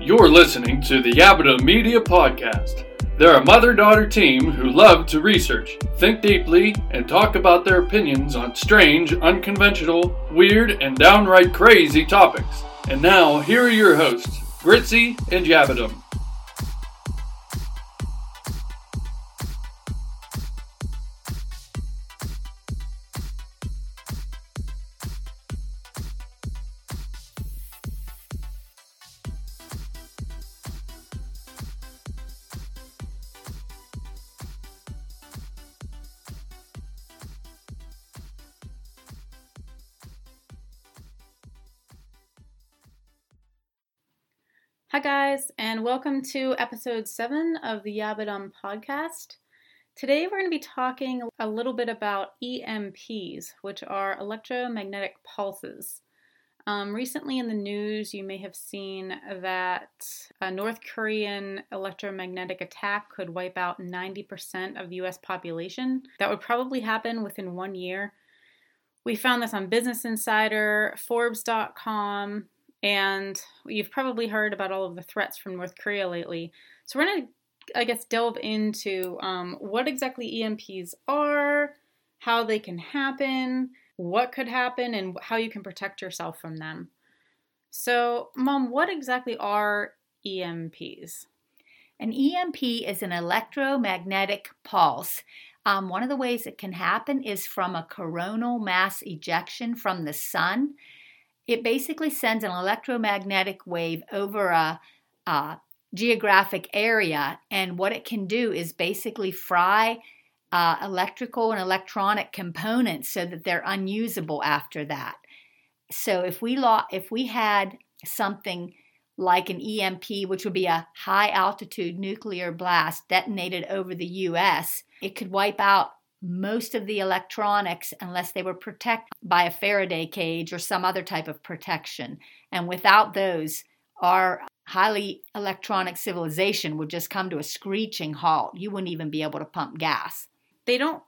You're listening to the Yabada Media Podcast. They're a mother-daughter team who love to research, think deeply, and talk about their opinions on strange, unconventional, weird, and downright crazy topics. And now, here are your hosts, Gritzy and Yabadum. Hi guys, and welcome to episode 7 of the Yabadum podcast. Today we're going to be talking a little bit about EMPs, which are electromagnetic pulses. Recently in the news, you may have seen that a North Korean electromagnetic attack could wipe out 90% of the US population. That would probably happen within 1 year. We found this on Business Insider, Forbes.com, and you've probably heard about all of the threats from North Korea lately. So we're going to, delve into what exactly EMPs are, how they can happen, what could happen, and how you can protect yourself from them. So, Mom, what exactly are EMPs? An EMP is an electromagnetic pulse. One of the ways it can happen is from a coronal mass ejection from the sun. It basically sends an electromagnetic wave over a geographic area, and what it can do is basically fry electrical and electronic components so that they're unusable after that. So if we had something like an EMP, which would be a high altitude nuclear blast detonated over the U.S., it could wipe out most of the electronics unless they were protected by a Faraday cage or some other type of protection. And without those, our highly electronic civilization would just come to a screeching halt. You wouldn't even be able to pump gas. They don't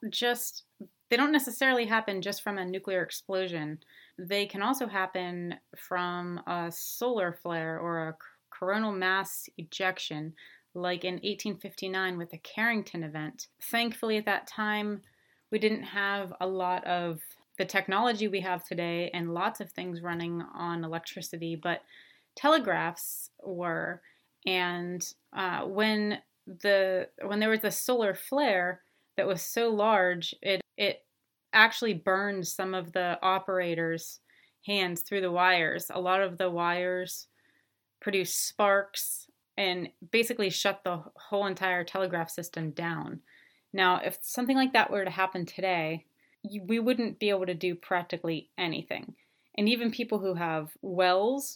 necessarily happen just from a nuclear explosion. They can also happen from a solar flare or a coronal mass ejection, like in 1859 with the Carrington event. Thankfully, at that time, we didn't have a lot of the technology we have today and lots of things running on electricity, but telegraphs were. And when there was a solar flare that was so large, it actually burned some of the operators' hands through the wires. A lot of the wires produced sparks and basically shut the whole entire telegraph system down. Now, if something like that were to happen today, we wouldn't be able to do practically anything. And even people who have wells,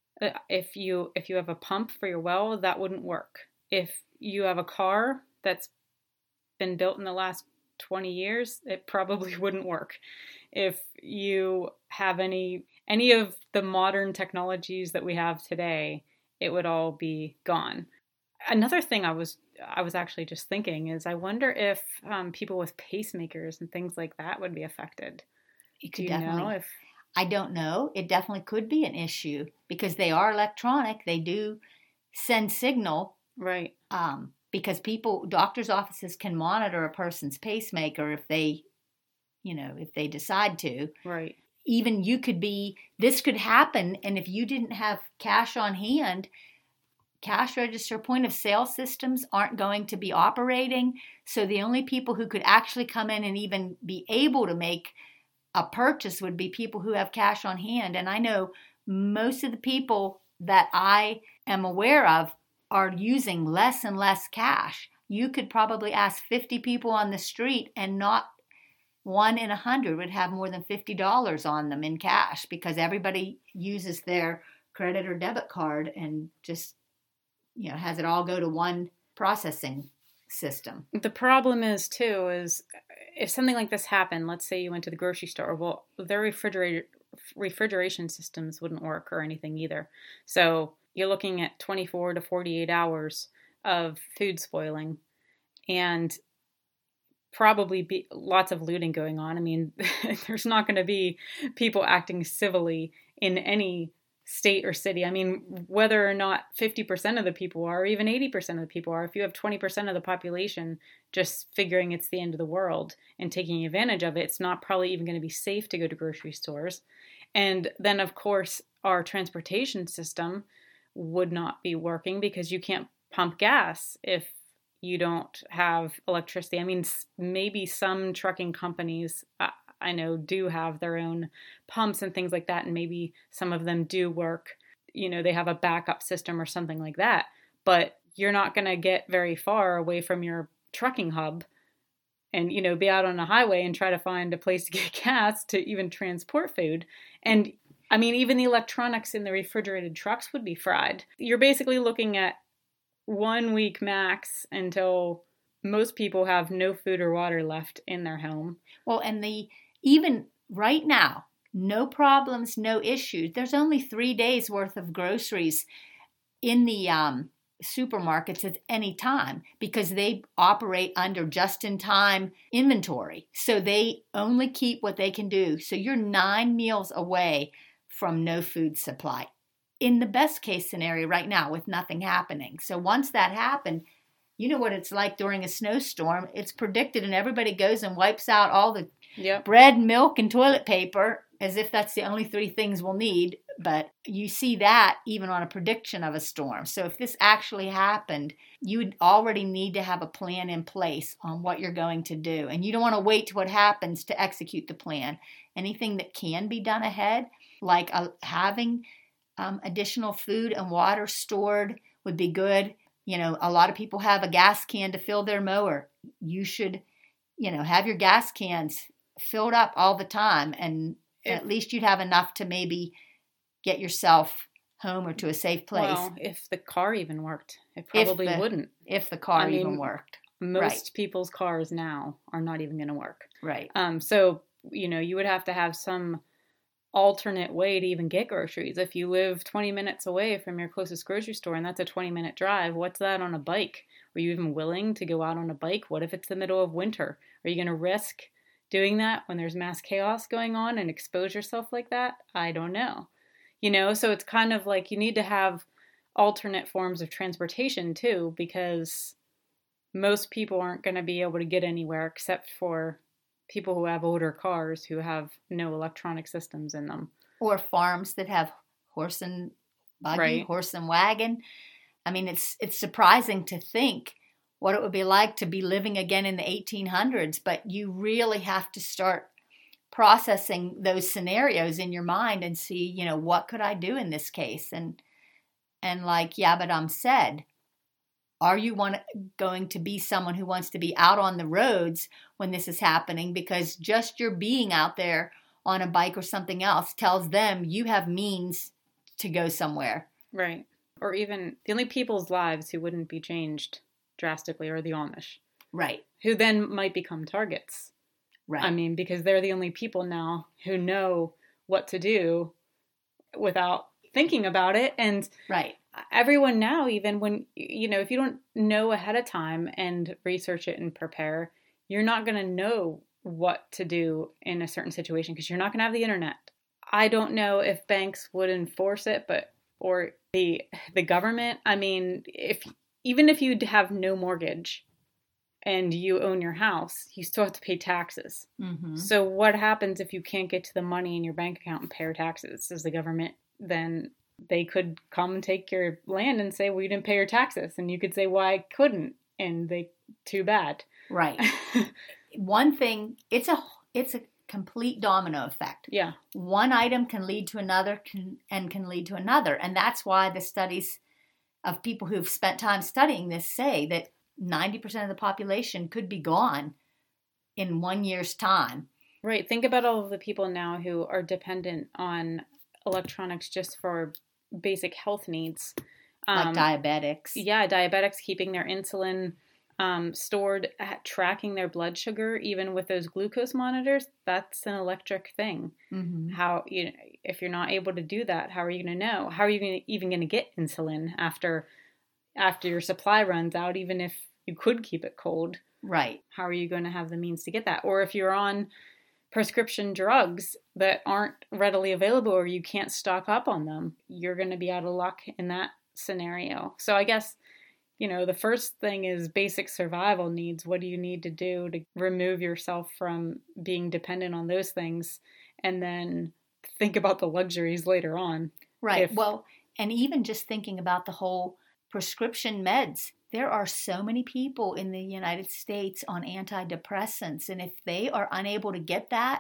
if you have a pump for your well, that wouldn't work. If you have a car that's been built in the last 20 years, it probably wouldn't work. If you have any of the modern technologies that we have today, it would all be gone. Another thing I was actually just thinking is I wonder if people with pacemakers and things like that would be affected. Do you know? I don't know. It definitely could be an issue because they are electronic. They do send signal. Right. Because doctors' offices can monitor a person's pacemaker if they decide to. Right. Even this could happen, and if you didn't have cash on hand, cash register point of sale systems aren't going to be operating. So the only people who could actually come in and even be able to make a purchase would be people who have cash on hand. And I know most of the people that I am aware of are using less and less cash. You could probably ask 50 people on the street and not 1 in 100 would have more than $50 on them in cash because everybody uses their credit or debit card and just, has it all go to one processing system. The problem is if something like this happened, let's say you went to the grocery store, well, their refrigeration systems wouldn't work or anything either. So you're looking at 24 to 48 hours of food spoiling and probably be lots of looting going on. I mean, there's not going to be people acting civilly in any state or city. I mean, whether or not 50% of the people are, or even 80% of the people are, if you have 20% of the population just figuring it's the end of the world and taking advantage of it, it's not probably even going to be safe to go to grocery stores. And then, of course, our transportation system would not be working because you can't pump gas if you don't have electricity. I mean, maybe some trucking companies I know do have their own pumps and things like that, and maybe some of them do work, they have a backup system or something like that, but you're not going to get very far away from your trucking hub and, be out on a highway and try to find a place to get gas to even transport food. And I mean, even the electronics in the refrigerated trucks would be fried. You're basically looking at 1 week max until most people have no food or water left in their home. Well, and even right now, no problems, no issues. There's only 3 days worth of groceries in the supermarkets at any time because they operate under just-in-time inventory. So they only keep what they can do. So you're 9 meals away from no food supply. In the best case scenario right now with nothing happening. So once that happened, you know what it's like during a snowstorm. It's predicted and everybody goes and wipes out all the bread, milk, and toilet paper as if that's the only 3 things we'll need. But you see that even on a prediction of a storm. So if this actually happened, you would already need to have a plan in place on what you're going to do. And you don't want to wait to what happens to execute the plan. Anything that can be done ahead, like having additional food and water stored would be good. A lot of people have a gas can to fill their mower. You should, have your gas cans filled up all the time. And at least you'd have enough to maybe get yourself home or to a safe place. Well, if the car even worked, it probably wouldn't. If the car even worked. Most people's cars now are not even going to work. Right. So, you would have to have some alternate way to even get groceries. If you live 20 minutes away from your closest grocery store and that's a 20-minute drive, what's that on a bike? Are you even willing to go out on a bike? What if it's the middle of winter? Are you going to risk doing that when there's mass chaos going on and expose yourself like that? I don't know. So it's kind of like you need to have alternate forms of transportation too, because most people aren't going to be able to get anywhere except for people who have older cars who have no electronic systems in them. Or farms that have horse and buggy, horse and wagon. I mean, it's surprising to think what it would be like to be living again in the 1800s, but you really have to start processing those scenarios in your mind and see, what could I do in this case? And like Yabadam said, are you going to be someone who wants to be out on the roads when this is happening? Because just your being out there on a bike or something else tells them you have means to go somewhere. Right. Or even the only people's lives who wouldn't be changed drastically are the Amish. Right. Who then might become targets. Right. I mean, because they're the only people now who know what to do without thinking about it. And right. Everyone now, even when, if you don't know ahead of time and research it and prepare, you're not going to know what to do in a certain situation because you're not going to have the internet. I don't know if banks would enforce it, or the government. I mean, even if you have no mortgage and you own your house, you still have to pay taxes. Mm-hmm. So what happens if you can't get to the money in your bank account and pay your taxes? Does the government then... They could come and take your land and say, well, you didn't pay your taxes. And you could say, well, I couldn't. And too bad. Right. One thing, it's a complete domino effect. Yeah. One item can lead to another can lead to another. And that's why the studies of people who've spent time studying this say that 90% of the population could be gone in 1 year's time. Right. Think about all of the people now who are dependent on electronics just for basic health needs. Like diabetics. Yeah, diabetics, keeping their insulin stored, tracking their blood sugar, even with those glucose monitors, that's an electric thing. Mm-hmm. How, if you're not able to do that, how are you going to know? How are you even going to get insulin after your supply runs out, even if you could keep it cold? Right. How are you going to have the means to get that? Or if you're on prescription drugs that aren't readily available or you can't stock up on them, you're going to be out of luck in that scenario. So I guess, the first thing is basic survival needs. What do you need to do to remove yourself from being dependent on those things? And then think about the luxuries later on. Right. Well, and even just thinking about the whole prescription meds, there are so many people in the United States on antidepressants. And if they are unable to get that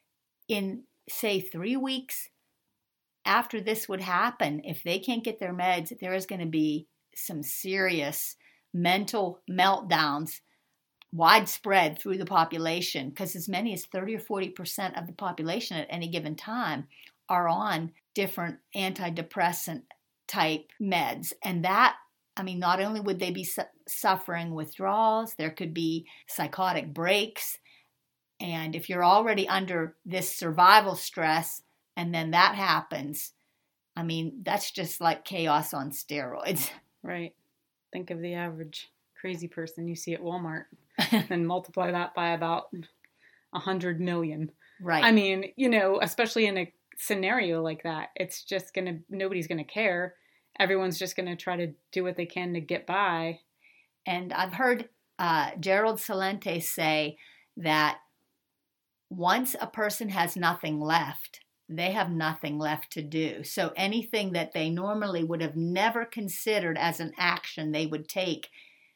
in, say, 3 weeks after this would happen, if they can't get their meds, there is going to be some serious mental meltdowns widespread through the population, because as many as 30 or 40% of the population at any given time are on different antidepressant type meds. And that, not only would they be suffering withdrawals, there could be psychotic breaks. And if you're already under this survival stress and then that happens, that's just like chaos on steroids. Right. Think of the average crazy person you see at Walmart and multiply that by about 100 million. Right. Especially in a scenario like that, it's just nobody's going to care. Everyone's just going to try to do what they can to get by. And I've heard Gerald Celente say that once a person has nothing left, they have nothing left to do. So anything that they normally would have never considered as an action they would take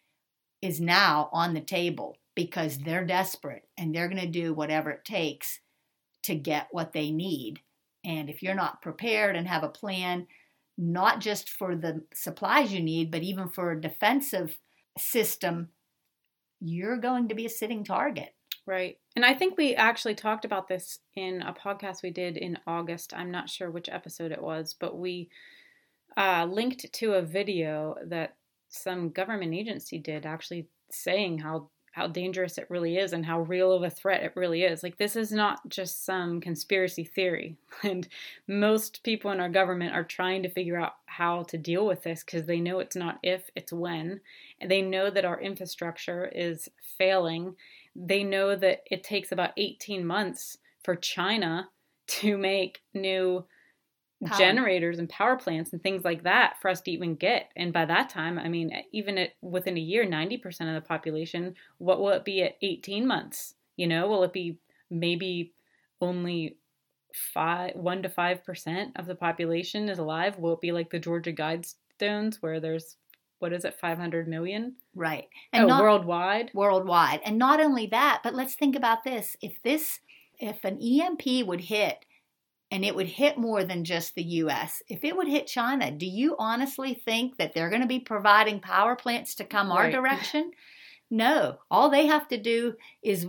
is now on the table because they're desperate and they're going to do whatever it takes to get what they need. And if you're not prepared and have a plan, not just for the supplies you need, but even for a defensive system, you're going to be a sitting target. Right. And I think we actually talked about this in a podcast we did in August. I'm not sure which episode it was, but we linked to a video that some government agency did actually saying how dangerous it really is and how real of a threat it really is. Like, this is not just some conspiracy theory. And most people in our government are trying to figure out how to deal with this because they know it's not if, it's when. And they know that our infrastructure is failing. They know that it takes about 18 months for China to make new generators and power plants and things like that for us to even get. And by that time, even within a year, 90% of the population, what will it be at 18 months? Will it be maybe only 1 to 5% of the population is alive? Will it be like the Georgia Guidestones where there's, 500 million? Right. And worldwide? Worldwide. And not only that, but let's think about this. If an EMP would hit, and it would hit more than just the U.S., if it would hit China, do you honestly think that they're going to be providing power plants to come our direction? No. All they have to do is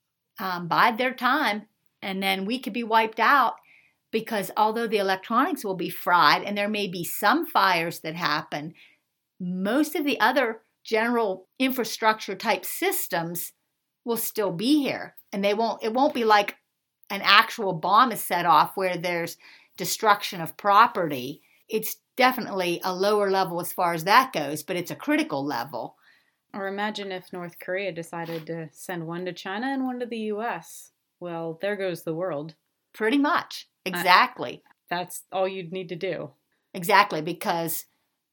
bide their time, and then we could be wiped out, because although the electronics will be fried and there may be some fires that happen, most of the other general infrastructure type systems will still be here. And it won't be like an actual bomb is set off where there's destruction of property. It's definitely a lower level as far as that goes, but it's a critical level. Or imagine if North Korea decided to send one to China and one to the U.S. Well, there goes the world. Pretty much. Exactly. That's all you'd need to do. Exactly, because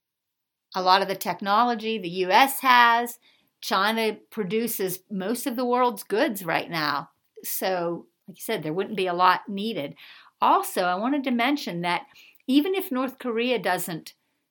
a lot of the technology the U.S. has, China produces most of the world's goods right now. So, like you said, there wouldn't be a lot needed. Also, I wanted to mention that even if North Korea doesn't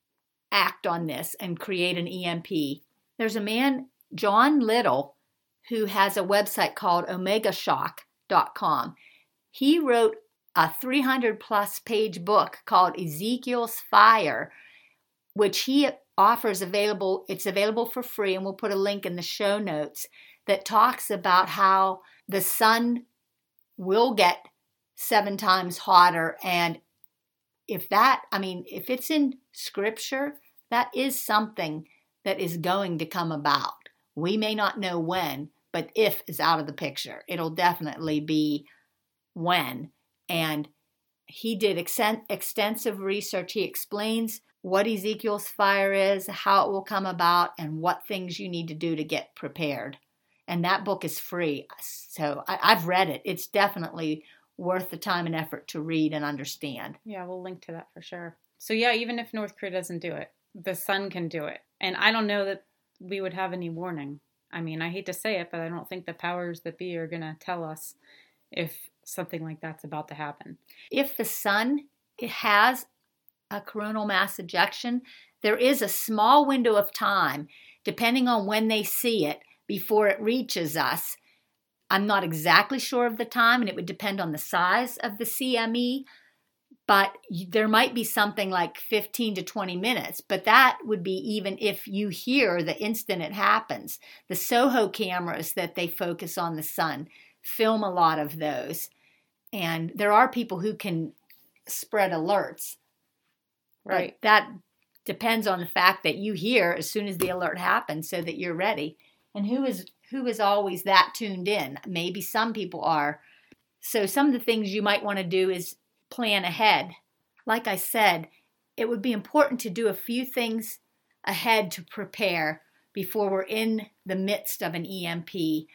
act on this and create an EMP, there's a man, John Little, who has a website called omegashock.com. He wrote a 300-plus page book called Ezekiel's Fire, which he offers available. It's available for free, and we'll put a link in the show notes, that talks about how the sun will get 7 times hotter. And if it's in scripture, that is something that is going to come about. We may not know when, but if is out of the picture. It'll definitely be when. And he did extensive research. He explains what Ezekiel's fire is, how it will come about, and what things you need to do to get prepared. And that book is free. So I've read it. It's definitely worth the time and effort to read and understand. Yeah, we'll link to that for sure. So yeah, even if North Korea doesn't do it, the sun can do it. And I don't know that we would have any warning. I mean, I hate to say it, but I don't think the powers that be are going to tell us if something like that's about to happen. If the sun has a coronal mass ejection, there is a small window of time, depending on when they see it, before it reaches us. I'm not exactly sure of the time, and it would depend on the size of the CME, but there might be something like 15 to 20 minutes, but that would be even if you hear the instant it happens. The SOHO cameras that they focus on the sun film a lot of those, and there are people who can spread alerts. Right. But that depends on the fact that you hear as soon as the alert happens so that you're ready. And who is always that tuned in? Maybe some people are. So some of the things you might want to do is plan ahead. Like I said, it would be important to do a few things ahead to prepare before we're in the midst of an EMP.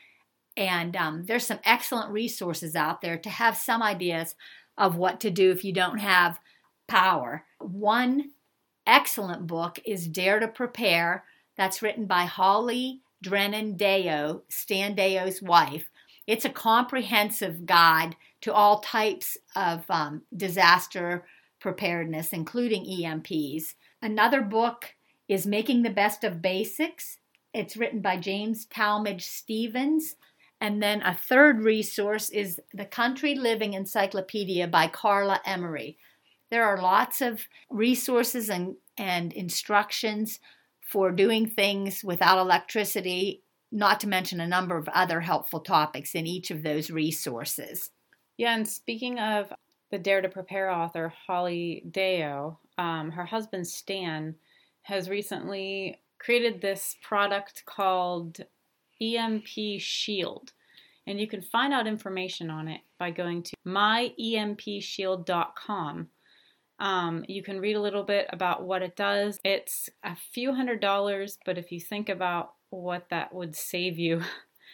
And there's some excellent resources out there to have some ideas of what to do if you don't have power. One excellent book is Dare to Prepare. That's written by Holly Drennan Deyo, Stan Deyo's wife. It's a comprehensive guide to all types of disaster preparedness, including EMPs. Another book is Making the Best of Basics. It's written by James Talmage Stevens. And then a third resource is The Country Living Encyclopedia by Carla Emery. There are lots of resources and instructions for doing things without electricity, not to mention a number of other helpful topics in each of those resources. Yeah, and speaking of the Dare to Prepare author, Holly Deyo, her husband Stan has recently created this product called EMP Shield. And you can find out information on it by going to myempshield.com. You can read a little bit about what it does. It's a few $100s, but if you think about what that would save you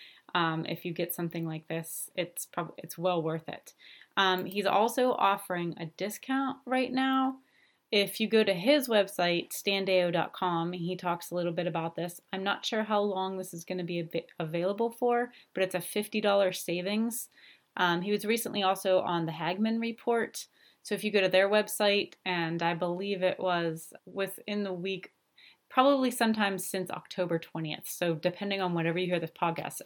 if you get something like this, it's well worth it. He's also offering a discount right now. If you go to his website, standeyo.com, he talks a little bit about this. I'm not sure how long this is going to be available for, but it's a $50 savings. He was recently also on the Hagman Report. So if you go to their website, and I believe it was within the week, probably sometime since October 20th. So depending on whenever you hear this podcast,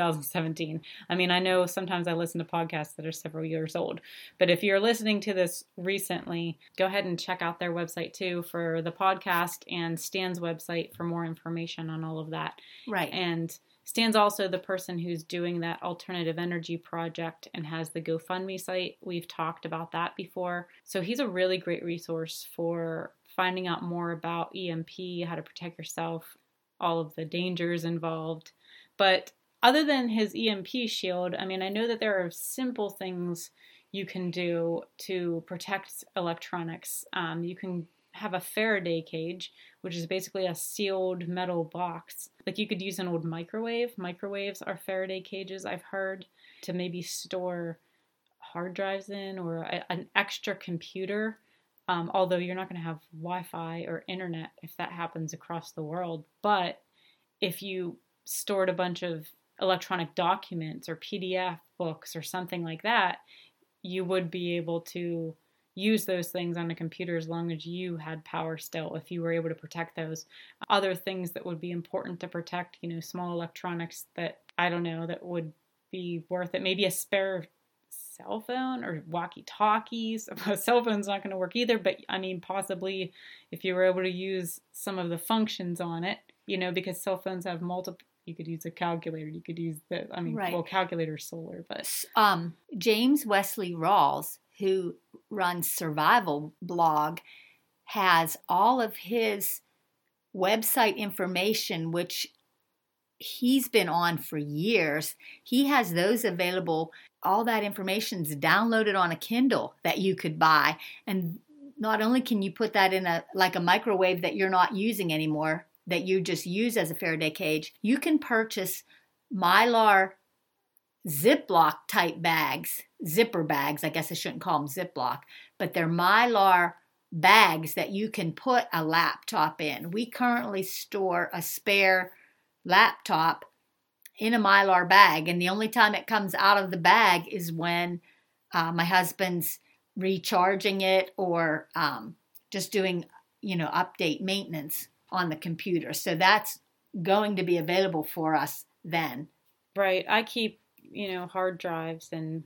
2017. I mean, I know sometimes I listen to podcasts that are several years old, but if you're listening to this recently, go ahead and check out their website too for the podcast and Stan's website for more information on all of that. Right. And Stan's also the person who's doing that alternative energy project and has the GoFundMe site. We've talked about that before. So he's a really great resource for finding out more about EMP, how to protect yourself, all of the dangers involved. But other than his EMP shield, I mean, I know that there are simple things you can do to protect electronics. You can have a Faraday cage, which is basically a sealed metal box. Like you could use an old microwave. Microwaves are Faraday cages, I've heard, to maybe store hard drives in or an extra computer. Although you're not going to have Wi-Fi or internet if that happens across the world. But if you stored a bunch of electronic documents or PDF books or something like that, you would be able to use those things on a computer as long as you had power still, if you were able to protect those. Other things that would be important to protect, small electronics that, I don't know, that would be worth it. Maybe a spare cell phone or walkie-talkies. A cell phone's not going to work either, but I mean, possibly if you were able to use some of the functions on it, because cell phones have multiple, you could use a calculator, you could use right. Well, calculator's solar, but. James Wesley Rawls, who runs Survival Blog, has all of his website information, which he's been on for years. He has those available. All that information's downloaded on a Kindle that you could buy. And not only can you put that in a microwave that you're not using anymore, that you just use as a Faraday cage, you can purchase Mylar Ziploc type bags, zipper bags, I guess I shouldn't call them Ziploc, but they're Mylar bags that you can put a laptop in. We currently store a spare laptop in a Mylar bag, and the only time it comes out of the bag is when my husband's recharging it or just doing, update maintenance on the computer. So that's going to be available for us then. Right. I keep, hard drives and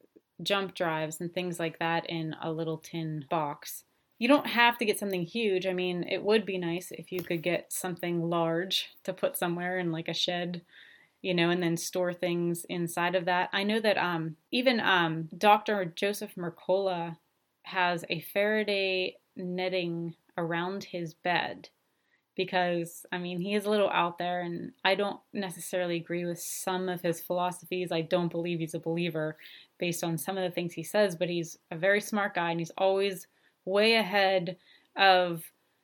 jump drives and things like that in a little tin box. You don't have to get something huge. I mean, it would be nice if you could get something large to put somewhere in like a shed, and then store things inside of that. I know that even Dr. Joseph Mercola has a Faraday netting around his bed because, he is a little out there, and I don't necessarily agree with some of his philosophies. I don't believe he's a believer based on some of the things he says, but he's a very smart guy, and he's always way ahead of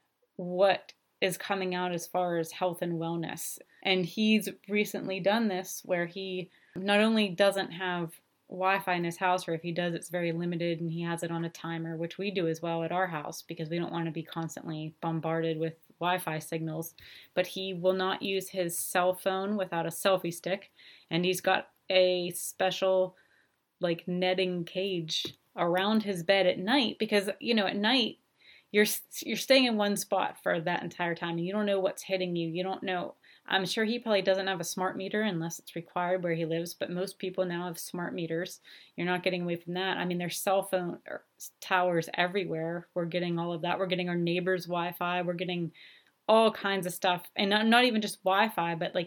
what is coming out as far as health and wellness. And he's recently done this where he not only doesn't have Wi-Fi in his house, or if he does, it's very limited and he has it on a timer, which we do as well at our house because we don't want to be constantly bombarded with Wi-Fi signals. But he will not use his cell phone without a selfie stick, and he's got a special netting cage around his bed at night because, at night you're staying in one spot for that entire time and you don't know what's hitting you. You don't know. I'm sure he probably doesn't have a smart meter unless it's required where he lives, but most people now have smart meters. You're not getting away from that. There's cell phone towers everywhere. We're getting all of that. We're getting our neighbors' Wi-Fi. We're getting all kinds of stuff. And not even just Wi-Fi, but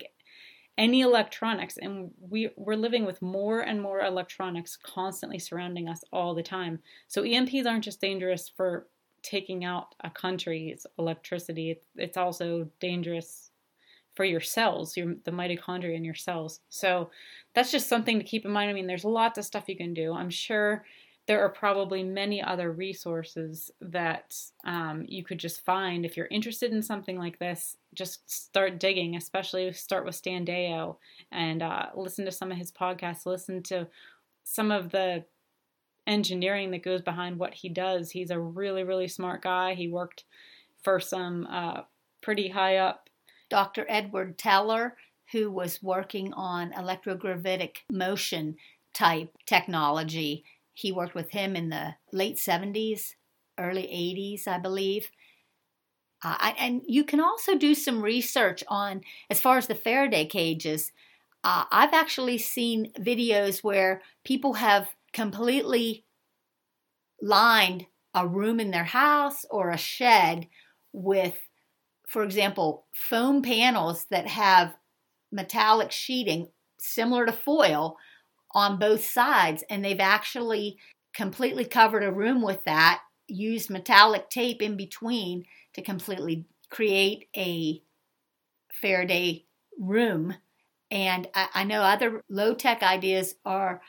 any electronics. And we're living with more and more electronics constantly surrounding us all the time. So EMPs aren't just dangerous for taking out a country's electricity. It's also dangerous for your cells, the mitochondria in your cells. So that's just something to keep in mind. There's lots of stuff you can do. I'm sure there are probably many other resources that you could just find. If you're interested in something like this, just start digging, especially start with Stan Deyo and listen to some of his podcasts, listen to some of the engineering that goes behind what he does. He's a really, really smart guy. He worked for some pretty high up Dr. Edward Teller, who was working on electrogravitic motion type technology. He worked with him in the late 70s, early 80s, I believe. And you can also do some research on, as far as the Faraday cages, I've actually seen videos where people have completely lined a room in their house or a shed with, for example, foam panels that have metallic sheeting similar to foil on both sides, and they've actually completely covered a room with that, used metallic tape in between to completely create a Faraday room. And I know other low-tech ideas are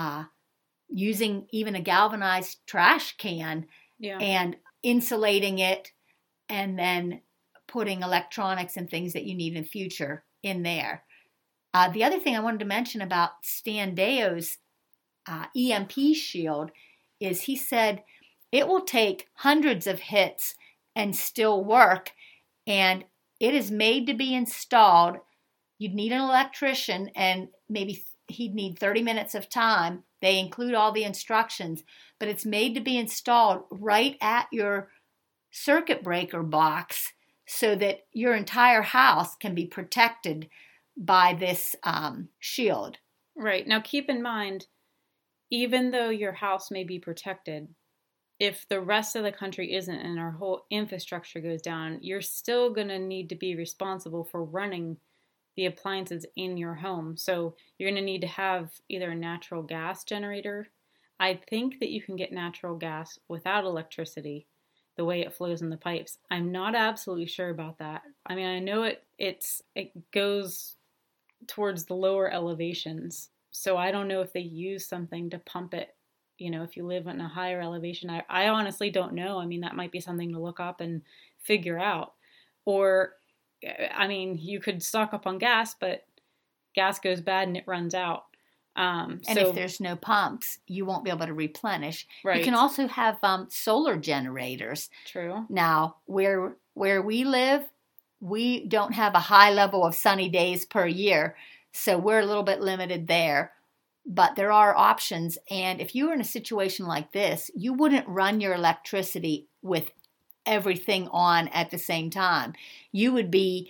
using even a galvanized trash can and insulating it and then putting electronics and things that you need in the future in there. The other thing I wanted to mention about Stan Deyo's EMP shield is he said it will take hundreds of hits and still work, and it is made to be installed. You'd need an electrician, and maybe he'd need 30 minutes of time. They include all the instructions, but it's made to be installed right at your circuit breaker box so that your entire house can be protected by this shield. Right. Now keep in mind, even though your house may be protected, if the rest of the country isn't and our whole infrastructure goes down, you're still going to need to be responsible for running the appliances in your home. So you're going to need to have either a natural gas generator. I think that you can get natural gas without electricity, the way it flows in the pipes. I'm not absolutely sure about that. I know it goes towards the lower elevations. So I don't know if they use something to pump it, if you live in a higher elevation. I honestly don't know. That might be something to look up and figure out. Or, you could stock up on gas, but gas goes bad and it runs out. And if there's no pumps, you won't be able to replenish. Right. You can also have solar generators. True. Now, where we live, we don't have a high level of sunny days per year, so we're a little bit limited there. But there are options, and if you were in a situation like this, you wouldn't run your electricity with everything on at the same time. You would be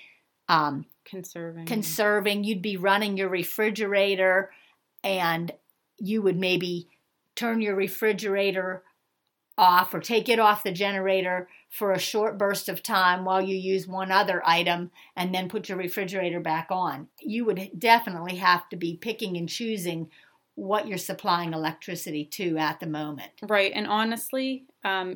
conserving. You'd be running your refrigerator, and you would maybe turn your refrigerator off or take it off the generator for a short burst of time while you use one other item and then put your refrigerator back on. You would definitely have to be picking and choosing what you're supplying electricity to at the moment. Right. And honestly,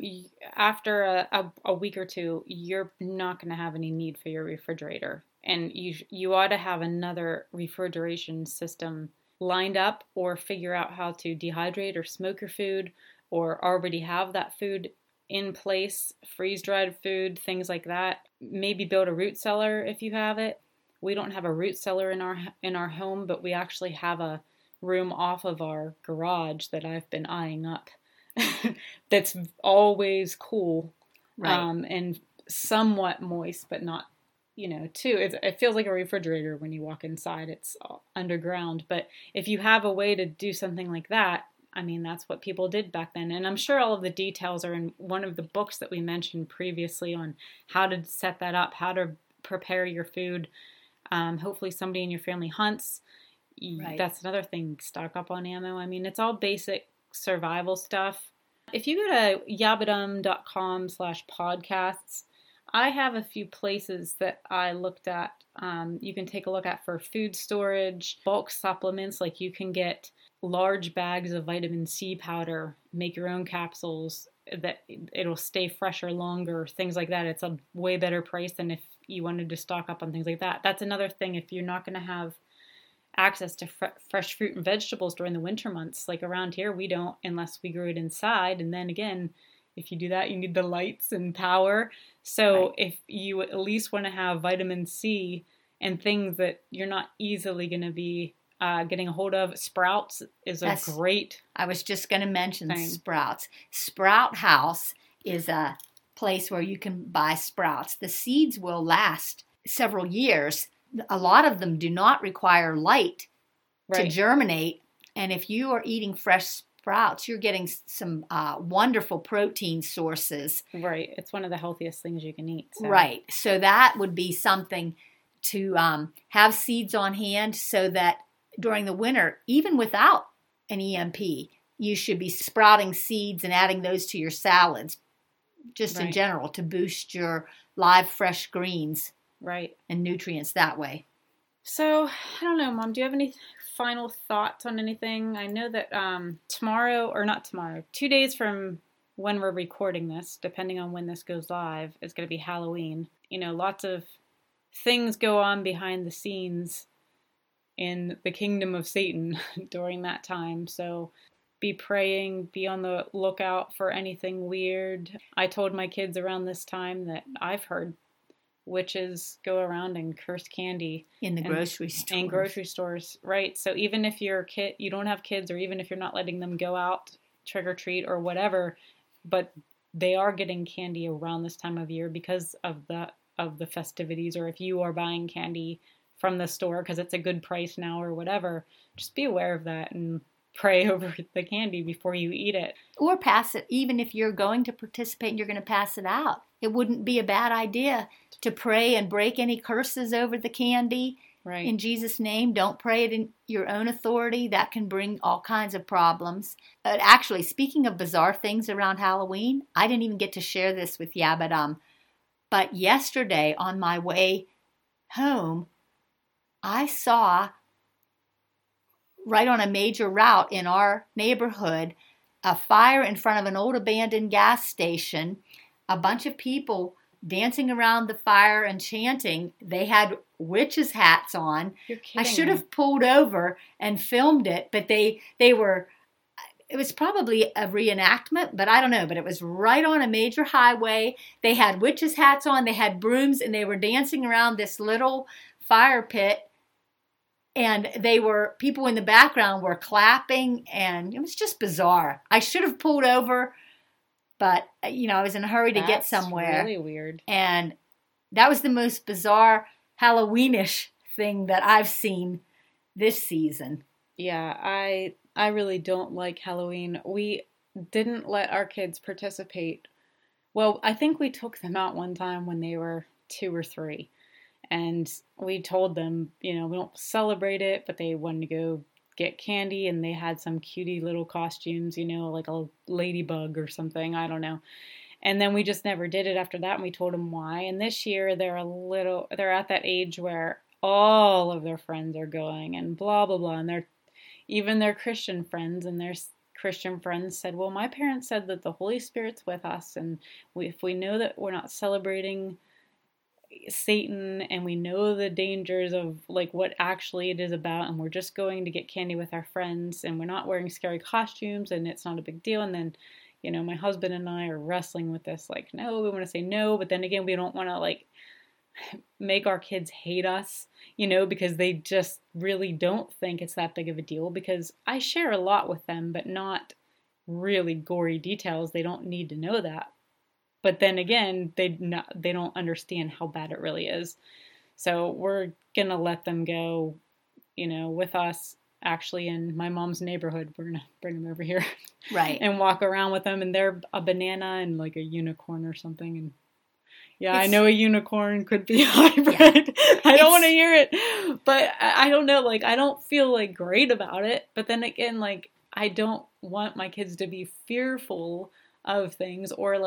after a week or two, you're not going to have any need for your refrigerator. And you ought to have another refrigeration system lined up, or figure out how to dehydrate or smoke your food, or already have that food in place, freeze-dried food, things like that. Maybe build a root cellar if you have it. We don't have a root cellar in our home, but we actually have a room off of our garage that I've been eyeing up. That's always cool, right. And somewhat moist, but not, it feels like a refrigerator when you walk inside. It's underground. But if you have a way to do something like that, I mean, that's what people did back then. And I'm sure all of the details are in one of the books that we mentioned previously on how to set that up, how to prepare your food. Hopefully somebody in your family hunts. Right. That's another thing. Stock up on ammo. I mean, it's all basic survival stuff. If you go to yabadum.com/podcasts, I have a few places that I looked at. You can take a look at for food storage, bulk supplements, like you can get large bags of vitamin C powder, make your own capsules that it'll stay fresher longer, things like that. It's a way better price than if you wanted to stock up on things like that. That's another thing. If you're not going to have access to fresh fruit and vegetables during the winter months, like around here, we don't, unless we grew it inside. And then again, if you do that, you need the lights and power. So right. If you at least want to have vitamin C and things that you're not easily going to be getting a hold of, Sprouts is a great I was just going to mention thing. Sprouts. Sprout House is a place where you can buy sprouts. The seeds will last several years. A lot of them do not require light to germinate. And if you are eating fresh sprouts, you're getting some wonderful protein sources. Right. It's one of the healthiest things you can eat. So. Right. So that would be something to have seeds on hand, so that during the winter, even without an EMP, you should be sprouting seeds and adding those to your salads, just in general, to boost your live fresh greens. Right. And nutrients that way. So, I don't know, Mom, do you have any final thoughts on anything? I know that 2 days from when we're recording this, depending on when this goes live, is going to be Halloween. Lots of things go on behind the scenes in the kingdom of Satan during that time. So be praying, be on the lookout for anything weird. I told my kids around this time that I've heard witches go around and curse candy in the grocery stores. In grocery stores, right? So even if you don't have kids, or even if you're not letting them go out trick or treat or whatever, but they are getting candy around this time of year because of the festivities, or if you are buying candy from the store because it's a good price now or whatever, just be aware of that and pray over the candy before you eat it. Or pass it, even if you're going to participate and you're going to pass it out. It wouldn't be a bad idea to pray and break any curses over the candy. Right. In Jesus' name. Don't pray it in your own authority. That can bring all kinds of problems. Actually, speaking of bizarre things around Halloween, I didn't even get to share this with Yabadum. But yesterday on my way home, I saw right on a major route in our neighborhood a fire in front of an old abandoned gas station, a bunch of people dancing around the fire and chanting. They had witches' hats on. You're kidding I should have pulled over and filmed it, but they were, it was probably a reenactment, but I don't know, but it was right on a major highway. They had witches' hats on, they had brooms, and they were dancing around this little fire pit. And people in the background were clapping, and it was just bizarre. I should have pulled over, but, I was in a hurry to get somewhere. That's really weird. And that was the most bizarre Halloweenish thing that I've seen this season. Yeah, I really don't like Halloween. We didn't let our kids participate. Well, I think we took them out one time when they were 2 or 3. And we told them, we don't celebrate it, but they wanted to go get candy, and they had some cutie little costumes, like a ladybug or something. I don't know. And then we just never did it after that, and we told them why. And this year they're at that age where all of their friends are going and blah, blah, blah. And even their Christian friends, and their Christian friends said, well, my parents said that the Holy Spirit's with us, and if we know that we're not celebrating Satan, and we know the dangers of what actually it is about, and we're just going to get candy with our friends, and we're not wearing scary costumes, and it's not a big deal. And then my husband and I are wrestling with this, no, we want to say no, but then again, we don't want to make our kids hate us, because they just really don't think it's that big of a deal, because I share a lot with them, but not really gory details. They don't need to know that. But then again, they don't understand how bad it really is. So we're going to let them go, with us actually in my mom's neighborhood. We're going to bring them over here. Right. And walk around with them. And they're a banana and a unicorn or something. And I know a unicorn could be a hybrid. Yeah. I don't want to hear it. But I don't know. I don't feel great about it. But then again, I don't want my kids to be fearful of things or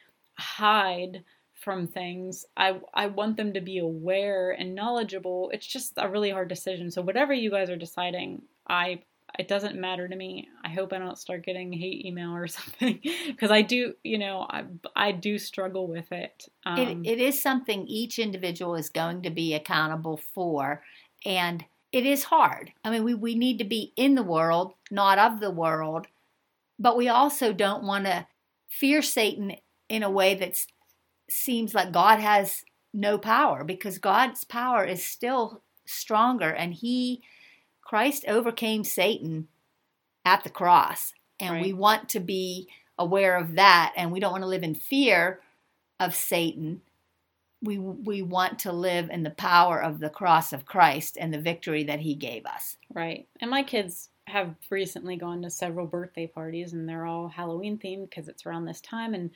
hide from things. I want them to be aware and knowledgeable. It's just a really hard decision. So whatever you guys are deciding, it doesn't matter to me. I hope I don't start getting hate email or something, because I do, I do struggle with it. It is something each individual is going to be accountable for, and it is hard. I mean, we need to be in the world, not of the world, but we also don't want to fear Satan in a way that seems like God has no power, because God's power is still stronger, and Christ overcame Satan at the cross, and right. We want to be aware of that, and we don't want to live in fear of Satan. We want to live in the power of the cross of Christ and the victory that he gave us. Right. And my kids have recently gone to several birthday parties, and they're all Halloween themed because it's around this time, and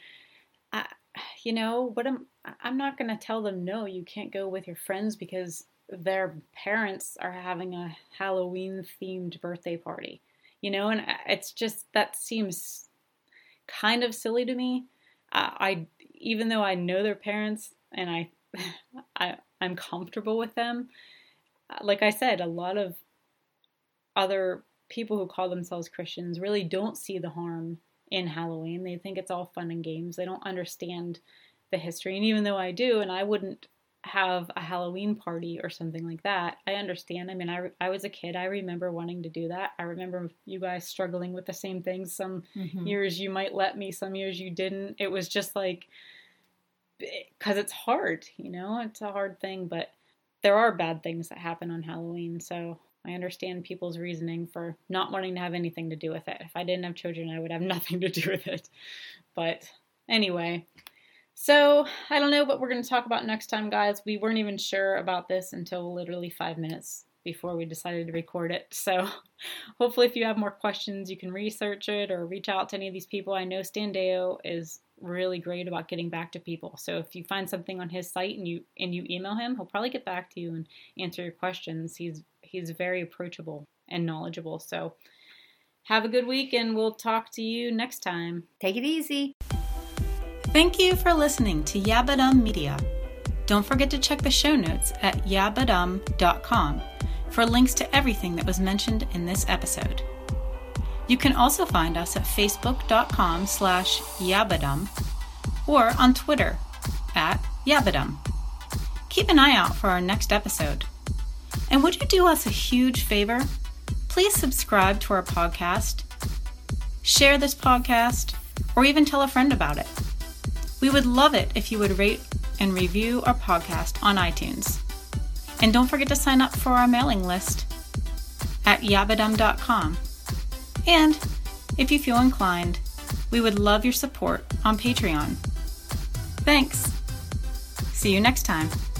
I'm not going to tell them, no, you can't go with your friends because their parents are having a Halloween themed birthday party, and it's just, that seems kind of silly to me. Even though I know their parents and I'm comfortable with them, like I said, a lot of other people who call themselves Christians really don't see the harm in Halloween. They think it's all fun and games. They don't understand the history. And even though I do, and I wouldn't have a Halloween party or something like that, I understand. I mean, I was a kid. I remember wanting to do that. I remember you guys struggling with the same things. Some years you might let me, some years you didn't. It was just because it's hard, it's a hard thing, but there are bad things that happen on Halloween. So I understand people's reasoning for not wanting to have anything to do with it. If I didn't have children, I would have nothing to do with it. But anyway, so I don't know what we're going to talk about next time, guys. We weren't even sure about this until literally 5 minutes before we decided to record it. So hopefully if you have more questions, you can research it or reach out to any of these people. I know Standeo is really great about getting back to people. So if you find something on his site and you email him, he'll probably get back to you and answer your questions. He's very approachable and knowledgeable. So have a good week, and we'll talk to you next time. Take it easy. Thank you for listening to Yabadum Media. Don't forget to check the show notes at yabadum.com for links to everything that was mentioned in this episode. You can also find us at facebook.com/Yabadum or on Twitter @Yabadum. Keep an eye out for our next episode. And would you do us a huge favor? Please subscribe to our podcast, share this podcast, or even tell a friend about it. We would love it if you would rate and review our podcast on iTunes. And don't forget to sign up for our mailing list at yabadum.com. And if you feel inclined, we would love your support on Patreon. Thanks. See you next time.